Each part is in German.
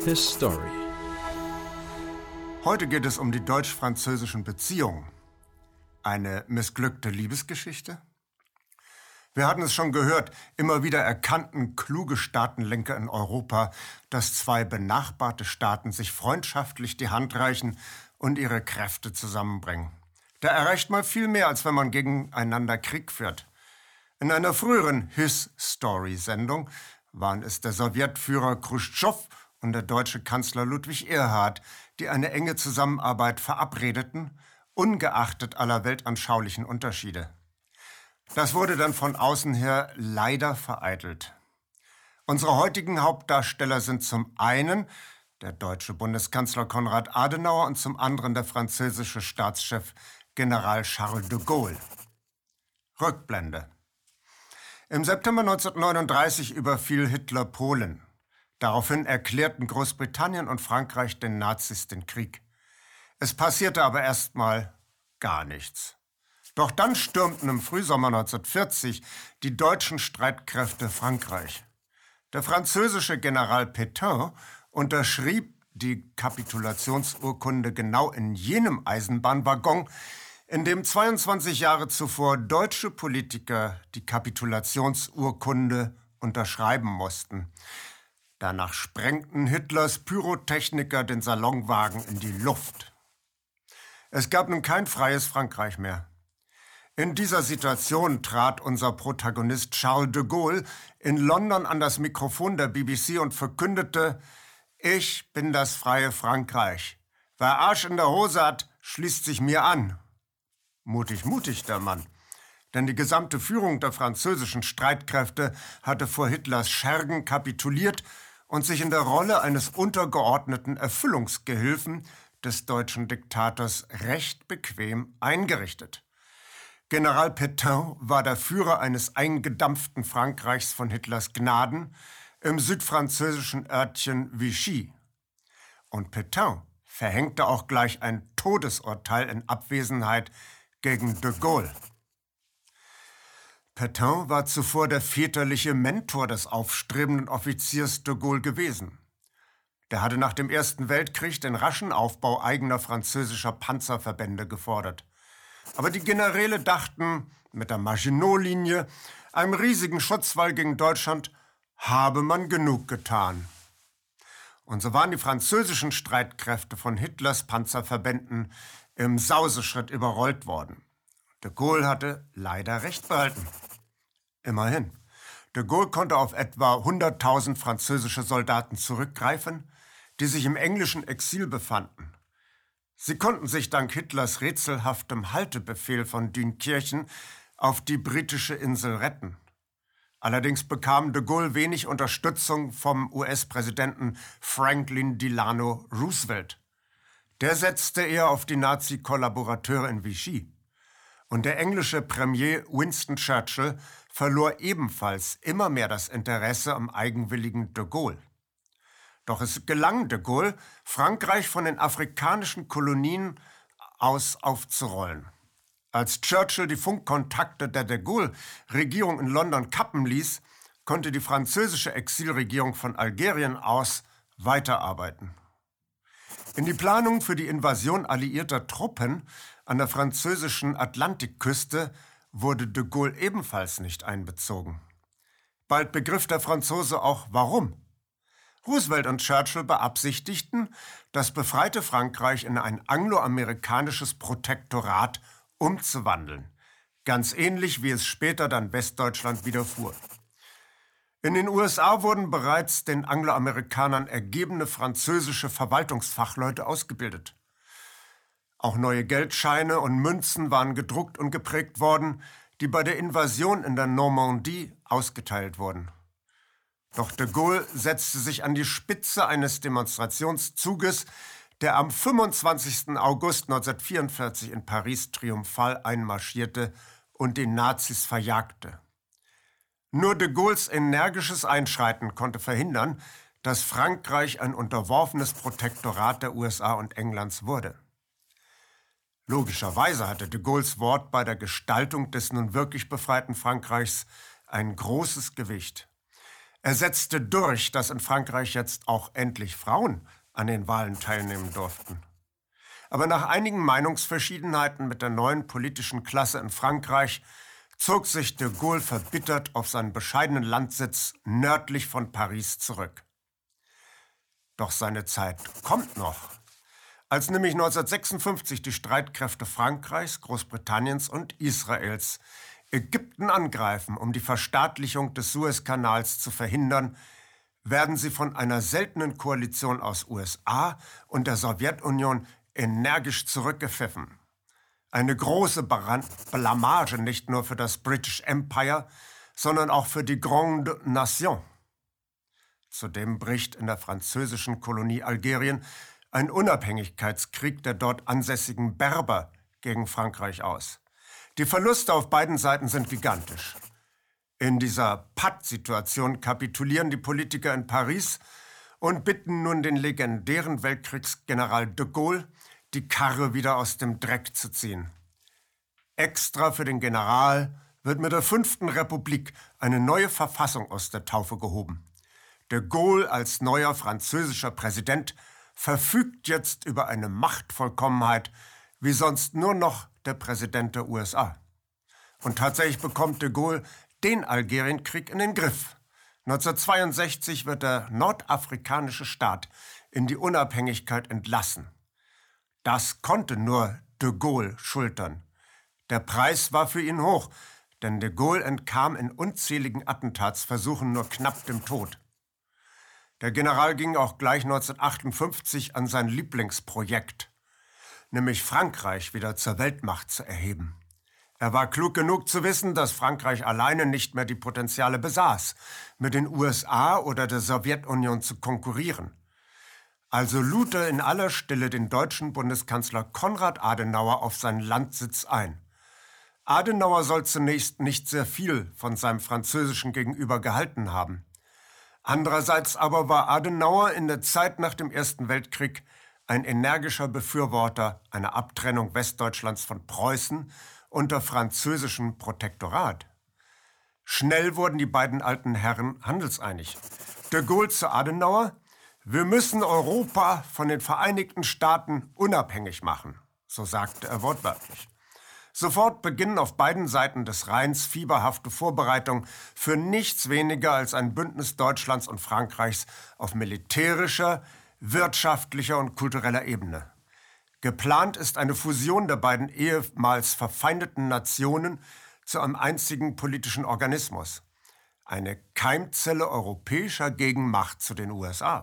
His Story. Heute geht es um die deutsch-französischen Beziehungen. Eine missglückte Liebesgeschichte? Wir hatten es schon gehört, immer wieder erkannten kluge Staatenlenker in Europa, dass zwei benachbarte Staaten sich freundschaftlich die Hand reichen und ihre Kräfte zusammenbringen. Da erreicht man viel mehr, als wenn man gegeneinander Krieg führt. In einer früheren His Story-Sendung waren es der Sowjetführer Chruschtschow und der deutsche Kanzler Ludwig Erhard, die eine enge Zusammenarbeit verabredeten, ungeachtet aller weltanschaulichen Unterschiede. Das wurde dann von außen her leider vereitelt. Unsere heutigen Hauptdarsteller sind zum einen der deutsche Bundeskanzler Konrad Adenauer und zum anderen der französische Staatschef General Charles de Gaulle. Rückblende. Im September 1939 überfiel Hitler Polen. Daraufhin erklärten Großbritannien und Frankreich den Nazis den Krieg. Es passierte aber erstmal gar nichts. Doch dann stürmten im Frühsommer 1940 die deutschen Streitkräfte Frankreich. Der französische General Pétain unterschrieb die Kapitulationsurkunde genau in jenem Eisenbahnwaggon, in dem 22 Jahre zuvor deutsche Politiker die Kapitulationsurkunde unterschreiben mussten. Danach sprengten Hitlers Pyrotechniker den Salonwagen in die Luft. Es gab nun kein freies Frankreich mehr. In dieser Situation trat unser Protagonist Charles de Gaulle in London an das Mikrofon der BBC und verkündete: Ich bin das freie Frankreich. Wer Arsch in der Hose hat, schließt sich mir an. Mutig, mutig der Mann. Denn die gesamte Führung der französischen Streitkräfte hatte vor Hitlers Schergen kapituliert und sich in der Rolle eines untergeordneten Erfüllungsgehilfen des deutschen Diktators recht bequem eingerichtet. General Pétain war der Führer eines eingedampften Frankreichs von Hitlers Gnaden im südfranzösischen Örtchen Vichy. Und Pétain verhängte auch gleich ein Todesurteil in Abwesenheit gegen de Gaulle. Pétain war zuvor der väterliche Mentor des aufstrebenden Offiziers de Gaulle gewesen. Der hatte nach dem Ersten Weltkrieg den raschen Aufbau eigener französischer Panzerverbände gefordert. Aber die Generäle dachten, mit der Maginot-Linie, einem riesigen Schutzwall gegen Deutschland, habe man genug getan. Und so waren die französischen Streitkräfte von Hitlers Panzerverbänden im Sauseschritt überrollt worden. De Gaulle hatte leider recht behalten. Immerhin. De Gaulle konnte auf etwa 100.000 französische Soldaten zurückgreifen, die sich im englischen Exil befanden. Sie konnten sich dank Hitlers rätselhaftem Haltebefehl von Dünkirchen auf die britische Insel retten. Allerdings bekam de Gaulle wenig Unterstützung vom US-Präsidenten Franklin Delano Roosevelt. Der setzte eher auf die Nazi-Kollaborateure in Vichy. Und der englische Premier Winston Churchill verlor ebenfalls immer mehr das Interesse am eigenwilligen de Gaulle. Doch es gelang de Gaulle, Frankreich von den afrikanischen Kolonien aus aufzurollen. Als Churchill die Funkkontakte der de Gaulle-Regierung in London kappen ließ, konnte die französische Exilregierung von Algerien aus weiterarbeiten. In die Planung für die Invasion alliierter Truppen an der französischen Atlantikküste wurde de Gaulle ebenfalls nicht einbezogen. Bald begriff der Franzose auch, warum. Roosevelt und Churchill beabsichtigten, das befreite Frankreich in ein angloamerikanisches Protektorat umzuwandeln, ganz ähnlich wie es später dann Westdeutschland widerfuhr. In den USA wurden bereits den Angloamerikanern ergebene französische Verwaltungsfachleute ausgebildet. Auch neue Geldscheine und Münzen waren gedruckt und geprägt worden, die bei der Invasion in der Normandie ausgeteilt wurden. Doch de Gaulle setzte sich an die Spitze eines Demonstrationszuges, der am 25. August 1944 in Paris triumphal einmarschierte und die Nazis verjagte. Nur de Gaulles energisches Einschreiten konnte verhindern, dass Frankreich ein unterworfenes Protektorat der USA und Englands wurde. Logischerweise hatte de Gaulles Wort bei der Gestaltung des nun wirklich befreiten Frankreichs ein großes Gewicht. Er setzte durch, dass in Frankreich jetzt auch endlich Frauen an den Wahlen teilnehmen durften. Aber nach einigen Meinungsverschiedenheiten mit der neuen politischen Klasse in Frankreich zog sich de Gaulle verbittert auf seinen bescheidenen Landsitz nördlich von Paris zurück. Doch seine Zeit kommt noch. Als nämlich 1956 die Streitkräfte Frankreichs, Großbritanniens und Israels Ägypten angreifen, um die Verstaatlichung des Suezkanals zu verhindern, werden sie von einer seltenen Koalition aus USA und der Sowjetunion energisch zurückgepfiffen. Eine große Blamage nicht nur für das British Empire, sondern auch für die Grande Nation. Zudem bricht in der französischen Kolonie Algerien ein Unabhängigkeitskrieg der dort ansässigen Berber gegen Frankreich aus. Die Verluste auf beiden Seiten sind gigantisch. In dieser Pattsituation kapitulieren die Politiker in Paris und bitten nun den legendären Weltkriegsgeneral de Gaulle, die Karre wieder aus dem Dreck zu ziehen. Extra für den General wird mit der 5. Republik eine neue Verfassung aus der Taufe gehoben. De Gaulle als neuer französischer Präsident verfügt jetzt über eine Machtvollkommenheit, wie sonst nur noch der Präsident der USA. Und tatsächlich bekommt de Gaulle den Algerienkrieg in den Griff. 1962 wird der nordafrikanische Staat in die Unabhängigkeit entlassen. Das konnte nur de Gaulle schultern. Der Preis war für ihn hoch, denn de Gaulle entkam in unzähligen Attentatsversuchen nur knapp dem Tod. Der General ging auch gleich 1958 an sein Lieblingsprojekt, nämlich Frankreich wieder zur Weltmacht zu erheben. Er war klug genug zu wissen, dass Frankreich alleine nicht mehr die Potenziale besaß, mit den USA oder der Sowjetunion zu konkurrieren. Also lud er in aller Stille den deutschen Bundeskanzler Konrad Adenauer auf seinen Landsitz ein. Adenauer soll zunächst nicht sehr viel von seinem französischen Gegenüber gehalten haben. Andererseits aber war Adenauer in der Zeit nach dem Ersten Weltkrieg ein energischer Befürworter einer Abtrennung Westdeutschlands von Preußen unter französischem Protektorat. Schnell wurden die beiden alten Herren handelseinig. De Gaulle zu Adenauer: Wir müssen Europa von den Vereinigten Staaten unabhängig machen, so sagte er wortwörtlich. Sofort beginnen auf beiden Seiten des Rheins fieberhafte Vorbereitungen für nichts weniger als ein Bündnis Deutschlands und Frankreichs auf militärischer, wirtschaftlicher und kultureller Ebene. Geplant ist eine Fusion der beiden ehemals verfeindeten Nationen zu einem einzigen politischen Organismus. Eine Keimzelle europäischer Gegenmacht zu den USA.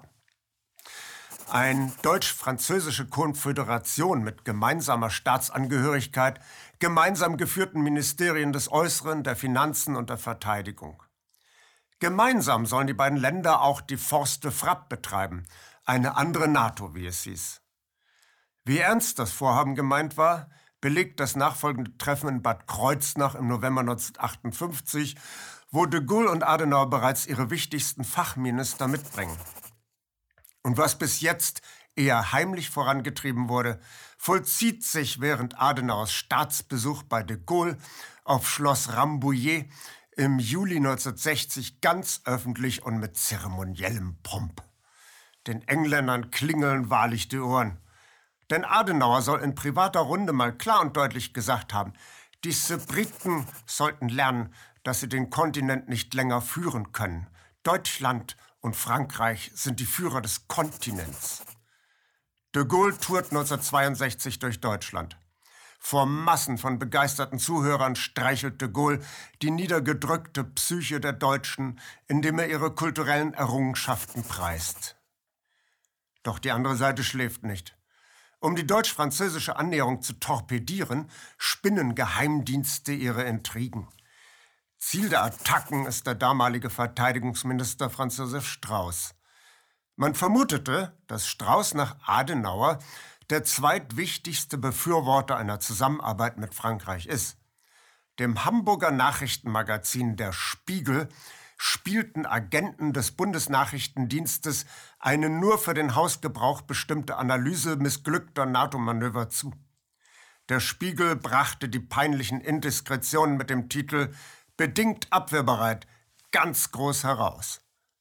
Eine deutsch-französische Konföderation mit gemeinsamer Staatsangehörigkeit, gemeinsam geführten Ministerien des Äußeren, der Finanzen und der Verteidigung. Gemeinsam sollen die beiden Länder auch die Force de Frappe betreiben, eine andere NATO, wie es hieß. Wie ernst das Vorhaben gemeint war, belegt das nachfolgende Treffen in Bad Kreuznach im November 1958, wo de Gaulle und Adenauer bereits ihre wichtigsten Fachminister mitbringen. Und was bis jetzt eher heimlich vorangetrieben wurde, vollzieht sich während Adenauers Staatsbesuch bei de Gaulle auf Schloss Rambouillet im Juli 1960 ganz öffentlich und mit zeremoniellem Pomp. Den Engländern klingeln wahrlich die Ohren. Denn Adenauer soll in privater Runde mal klar und deutlich gesagt haben, diese Briten sollten lernen, dass sie den Kontinent nicht länger führen können. Deutschland und Frankreich sind die Führer des Kontinents. De Gaulle tourt 1962 durch Deutschland. Vor Massen von begeisterten Zuhörern streichelt de Gaulle die niedergedrückte Psyche der Deutschen, indem er ihre kulturellen Errungenschaften preist. Doch die andere Seite schläft nicht. Um die deutsch-französische Annäherung zu torpedieren, spinnen Geheimdienste ihre Intrigen. Ziel der Attacken ist der damalige Verteidigungsminister Franz Josef Strauß. Man vermutete, dass Strauß nach Adenauer der zweitwichtigste Befürworter einer Zusammenarbeit mit Frankreich ist. Dem Hamburger Nachrichtenmagazin Der Spiegel spielten Agenten des Bundesnachrichtendienstes eine nur für den Hausgebrauch bestimmte Analyse missglückter NATO-Manöver zu. Der Spiegel brachte die peinlichen Indiskretionen mit dem Titel »Bedingt abwehrbereit« ganz groß heraus.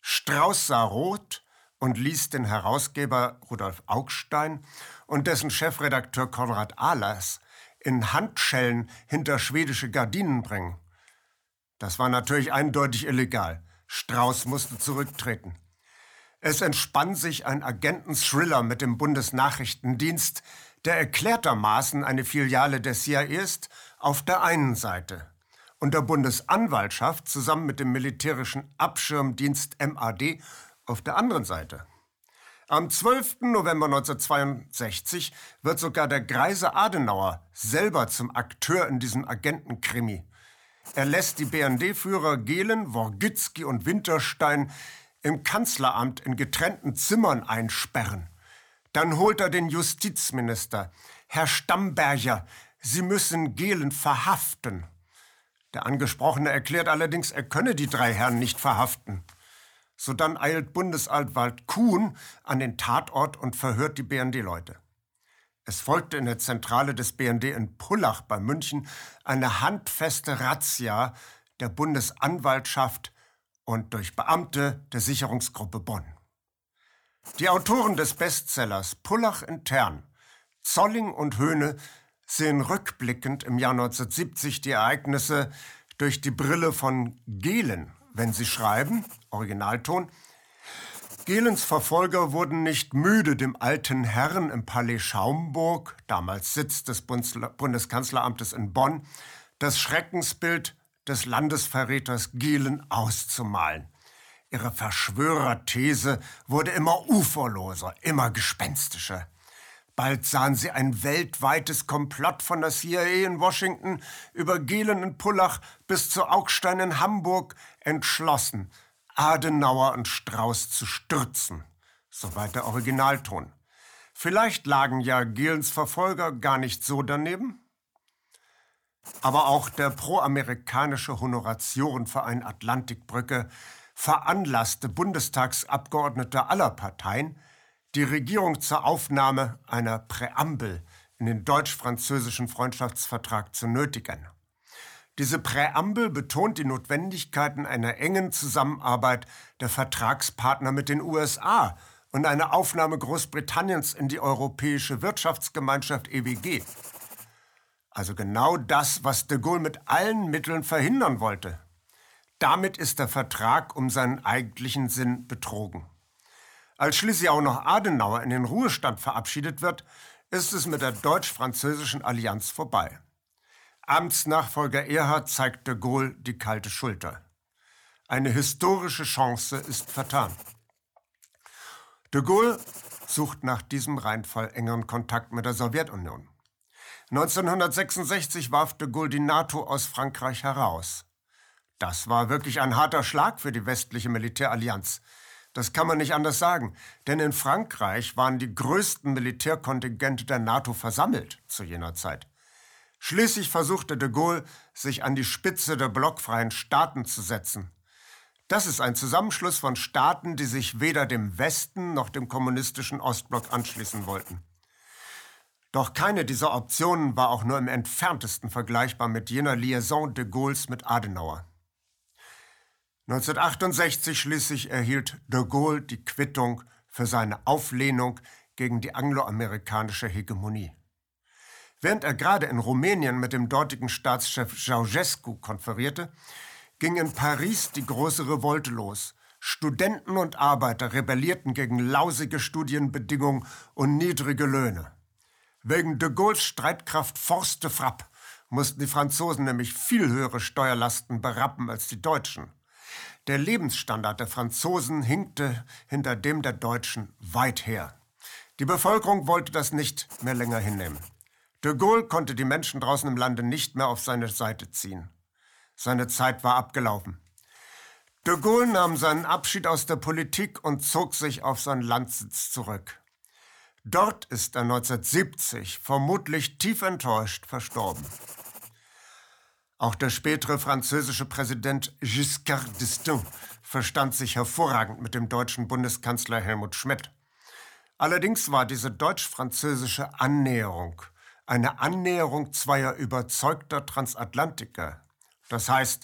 Strauß sah rot und ließ den Herausgeber Rudolf Augstein und dessen Chefredakteur Konrad Ahlers in Handschellen hinter schwedische Gardinen bringen. Das war natürlich eindeutig illegal. Strauß musste zurücktreten. Es entspann sich ein Agenten-Thriller mit dem Bundesnachrichtendienst, der erklärtermaßen eine Filiale der CIA ist, auf der einen Seite und der Bundesanwaltschaft zusammen mit dem militärischen Abschirmdienst MAD auf der anderen Seite. Am 12. November 1962 wird sogar der greise Adenauer selber zum Akteur in diesem Agentenkrimi. Er lässt die BND-Führer Gehlen, Worgützki und Winterstein im Kanzleramt in getrennten Zimmern einsperren. Dann holt er den Justizminister. Herr Stamberger, Sie müssen Gehlen verhaften. Der Angesprochene erklärt allerdings, er könne die drei Herren nicht verhaften. Sodann eilt Bundesanwalt Kuhn an den Tatort und verhört die BND-Leute. Es folgte in der Zentrale des BND in Pullach bei München eine handfeste Razzia der Bundesanwaltschaft und durch Beamte der Sicherungsgruppe Bonn. Die Autoren des Bestsellers Pullach intern, Zolling und Höhne sehen rückblickend im Jahr 1970 die Ereignisse durch die Brille von Gehlen, wenn sie schreiben, Originalton: Gehlens Verfolger wurden nicht müde, dem alten Herrn im Palais Schaumburg, damals Sitz des Bundeskanzleramtes in Bonn, das Schreckensbild des Landesverräters Gehlen auszumalen. Ihre Verschwörerthese wurde immer uferloser, immer gespenstischer. Bald sahen sie ein weltweites Komplott von der CIA in Washington über Gehlen in Pullach bis zu Augstein in Hamburg entschlossen, Adenauer und Strauß zu stürzen. Soweit der Originalton. Vielleicht lagen ja Gehlens Verfolger gar nicht so daneben. Aber auch der proamerikanische Honoratiorenverein Atlantikbrücke veranlasste Bundestagsabgeordnete aller Parteien, die Regierung zur Aufnahme einer Präambel in den deutsch-französischen Freundschaftsvertrag zu nötigen. Diese Präambel betont die Notwendigkeiten einer engen Zusammenarbeit der Vertragspartner mit den USA und eine Aufnahme Großbritanniens in die Europäische Wirtschaftsgemeinschaft EWG. Also genau das, was de Gaulle mit allen Mitteln verhindern wollte. Damit ist der Vertrag um seinen eigentlichen Sinn betrogen. Als schließlich auch noch Adenauer in den Ruhestand verabschiedet wird, ist es mit der deutsch-französischen Allianz vorbei. Amtsnachfolger Erhard zeigt de Gaulle die kalte Schulter. Eine historische Chance ist vertan. De Gaulle sucht nach diesem Reinfall engeren Kontakt mit der Sowjetunion. 1966 warf de Gaulle die NATO aus Frankreich heraus. Das war wirklich ein harter Schlag für die westliche Militärallianz. Das kann man nicht anders sagen, denn in Frankreich waren die größten Militärkontingente der NATO versammelt zu jener Zeit. Schließlich versuchte de Gaulle, sich an die Spitze der blockfreien Staaten zu setzen. Das ist ein Zusammenschluss von Staaten, die sich weder dem Westen noch dem kommunistischen Ostblock anschließen wollten. Doch keine dieser Optionen war auch nur im entferntesten vergleichbar mit jener Liaison de Gaulles mit Adenauer. 1968 schließlich erhielt de Gaulle die Quittung für seine Auflehnung gegen die angloamerikanische Hegemonie. Während er gerade in Rumänien mit dem dortigen Staatschef Ceausescu konferierte, ging in Paris die große Revolte los. Studenten und Arbeiter rebellierten gegen lausige Studienbedingungen und niedrige Löhne. Wegen de Gaulles Streitkraft Force de Frappe mussten die Franzosen nämlich viel höhere Steuerlasten berappen als die Deutschen. Der Lebensstandard der Franzosen hinkte hinter dem der Deutschen weit her. Die Bevölkerung wollte das nicht mehr länger hinnehmen. De Gaulle konnte die Menschen draußen im Lande nicht mehr auf seine Seite ziehen. Seine Zeit war abgelaufen. De Gaulle nahm seinen Abschied aus der Politik und zog sich auf seinen Landsitz zurück. Dort ist er 1970 vermutlich tief enttäuscht verstorben. Auch der spätere französische Präsident Giscard d'Estaing verstand sich hervorragend mit dem deutschen Bundeskanzler Helmut Schmidt. Allerdings war diese deutsch-französische Annäherung eine Annäherung zweier überzeugter Transatlantiker. Das heißt,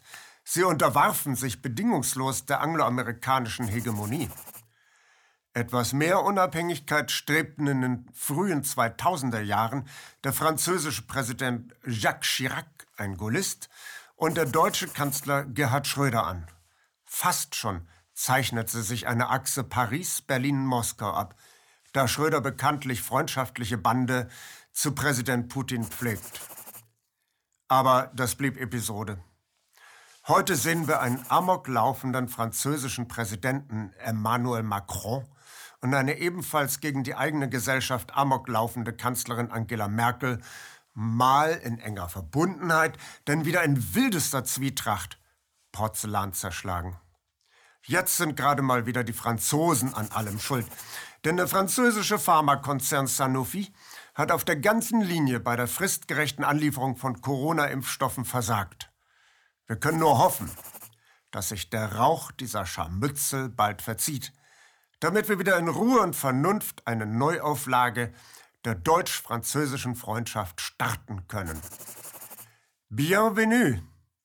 Sie unterwarfen sich bedingungslos der angloamerikanischen Hegemonie. Etwas mehr Unabhängigkeit strebten in den frühen 2000er Jahren der französische Präsident Jacques Chirac, ein Gaullist, und der deutsche Kanzler Gerhard Schröder an. Fast schon zeichnete sich eine Achse Paris-Berlin-Moskau ab, da Schröder bekanntlich freundschaftliche Bande zu Präsident Putin pflegt. Aber das blieb Episode. Heute sehen wir einen amoklaufenden französischen Präsidenten Emmanuel Macron und eine ebenfalls gegen die eigene Gesellschaft amoklaufende Kanzlerin Angela Merkel, mal in enger Verbundenheit, denn wieder in wildester Zwietracht, Porzellan zerschlagen. Jetzt sind gerade mal wieder die Franzosen an allem schuld, denn der französische Pharmakonzern Sanofi hat auf der ganzen Linie bei der fristgerechten Anlieferung von Corona-Impfstoffen versagt. Wir können nur hoffen, dass sich der Rauch dieser Scharmützel bald verzieht, damit wir wieder in Ruhe und Vernunft eine Neuauflage der deutsch-französischen Freundschaft starten können. Bienvenue!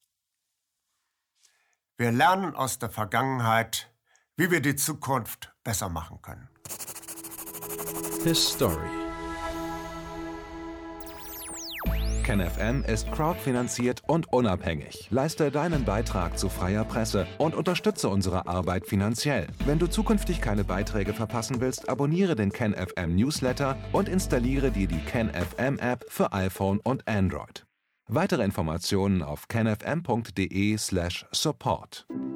Wir lernen aus der Vergangenheit, wie wir die Zukunft besser machen können. His Story. KenFM ist crowdfinanziert und unabhängig. Leiste deinen Beitrag zu freier Presse und unterstütze unsere Arbeit finanziell. Wenn du zukünftig keine Beiträge verpassen willst, abonniere den KenFM Newsletter und installiere dir die KenFM App für iPhone und Android. Weitere Informationen auf kenfm.de/support.